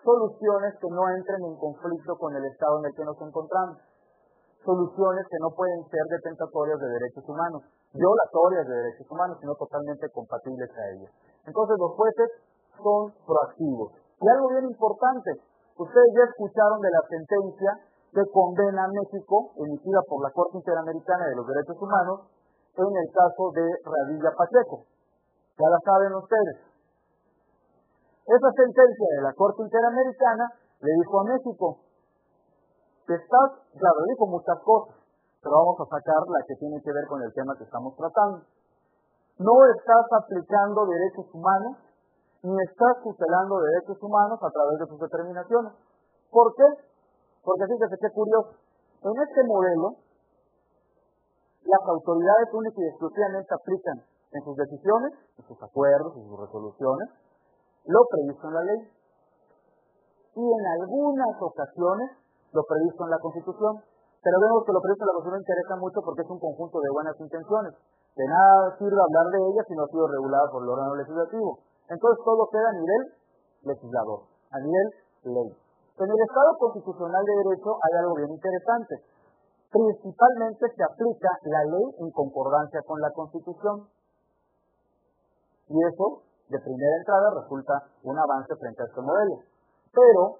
soluciones que no entren en conflicto con el estado en el que nos encontramos. Soluciones que no pueden ser detentatorias de derechos humanos, violatorias de derechos humanos, sino totalmente compatibles a ellos. Entonces los jueces son proactivos. Y algo bien importante, ustedes ya escucharon de la sentencia que condena a México, emitida por la Corte Interamericana de los Derechos Humanos, en el caso de Radilla Pacheco. Ya la saben ustedes. Esa sentencia de la Corte Interamericana le dijo a México que claro, le dijo muchas cosas, pero vamos a sacar la que tiene que ver con el tema que estamos tratando. No estás aplicando derechos humanos, ni estás tutelando derechos humanos a través de sus determinaciones. ¿Por qué? Porque fíjate qué curioso. En este modelo, las autoridades únicas y exclusivamente aplican en sus decisiones, en sus acuerdos, en sus resoluciones, lo previsto en la ley. Y en algunas ocasiones, lo previsto en la Constitución. Pero vemos que lo previsto en la Constitución interesa mucho porque es un conjunto de buenas intenciones. De nada sirve hablar de ellas si no ha sido regulada por el órgano legislativo. Entonces todo queda a nivel legislador, a nivel ley. En el Estado constitucional de derecho hay algo bien interesante. Principalmente se aplica la ley en concordancia con la Constitución. Y eso, de primera entrada, resulta un avance frente a este modelo. Pero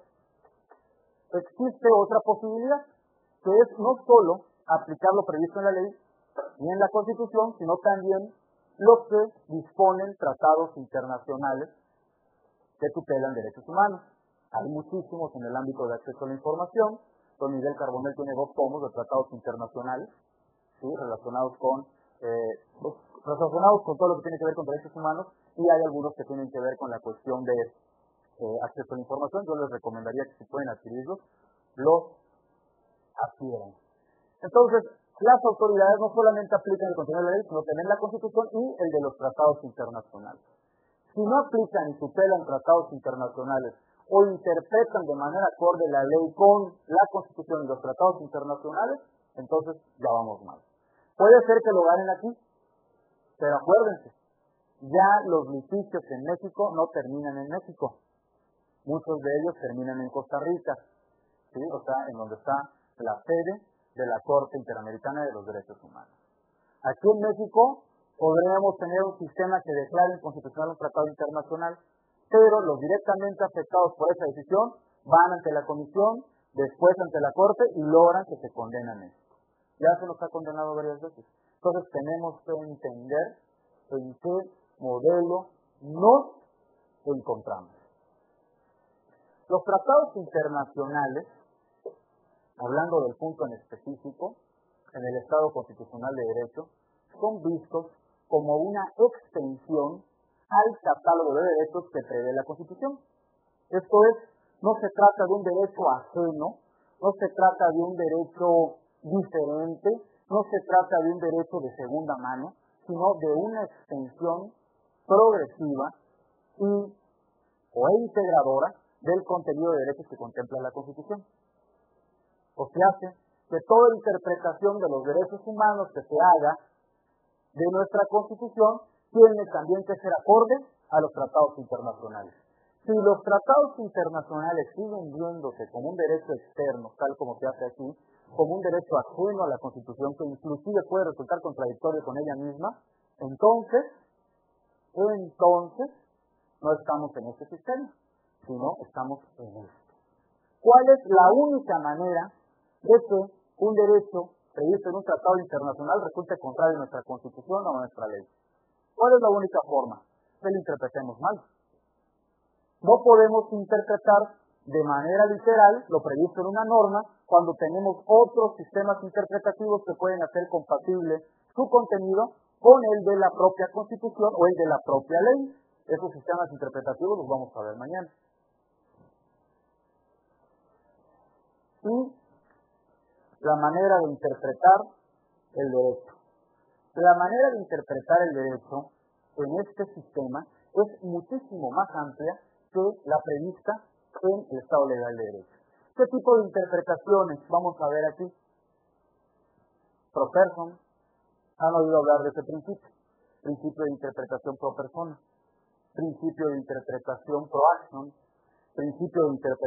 existe otra posibilidad, que es no solo aplicar lo previsto en la ley ni en la Constitución, sino también lo que disponen tratados internacionales que tutelan derechos humanos. Hay muchísimos en el ámbito de acceso a la información. Don Miguel Carbonell tiene 2 tomos de tratados internacionales, ¿sí?, relacionados con todo lo que tiene que ver con derechos humanos, y hay algunos que tienen que ver con la cuestión de acceso a la información. Yo les recomendaría que si pueden adquirirlos, los adquieran. Entonces, las autoridades no solamente aplican el contenido de la ley, sino también la Constitución y el de los tratados internacionales. Si no aplican y tutelan tratados internacionales o interpretan de manera acorde la ley con la Constitución y los tratados internacionales, entonces ya vamos mal. Puede ser que lo ganen aquí, pero acuérdense, ya los litigios en México no terminan en México. Muchos de ellos terminan en Costa Rica, ¿sí?, o sea, en donde está la sede de la Corte Interamericana de los Derechos Humanos. Aquí en México podríamos tener un sistema que declare inconstitucional un tratado internacional, pero los directamente afectados por esa decisión van ante la Comisión, después ante la Corte y logran que se condene a México. Ya se nos ha condenado varias veces. Entonces tenemos que entender en qué modelo nos encontramos. Los tratados internacionales, hablando del punto en específico, en el Estado constitucional de derecho, son vistos como una extensión al catálogo de derechos que prevé la Constitución. Esto es, no se trata de un derecho ajeno, no se trata de un derecho diferente, no se trata de un derecho de segunda mano, sino de una extensión progresiva o integradora del contenido de derechos que contempla la Constitución. O se hace que toda interpretación de los derechos humanos que se haga de nuestra Constitución tiene también que ser acorde a los tratados internacionales. Si los tratados internacionales siguen viéndose como un derecho externo, tal como se hace aquí, como un derecho ajeno a la Constitución, que inclusive puede resultar contradictorio con ella misma, entonces no estamos en este sistema, sino estamos en esto. ¿Cuál es la única manera de que un derecho previsto en un tratado internacional resulte contrario a nuestra Constitución o a nuestra ley? ¿Cuál es la única forma? Que lo interpretemos mal. No podemos interpretar de manera literal lo previsto en una norma cuando tenemos otros sistemas interpretativos que pueden hacer compatible su contenido con el de la propia Constitución o el de la propia ley. Esos sistemas interpretativos los vamos a ver mañana. Y la manera de interpretar el derecho. La manera de interpretar el derecho en este sistema es muchísimo más amplia que la prevista en el Estado Legal de Derecho. ¿Qué tipo de interpretaciones vamos a ver aquí? Pro person. ¿Han oído hablar de ese principio? Principio de interpretación pro persona. Principio de interpretación pro action. principio de interpretación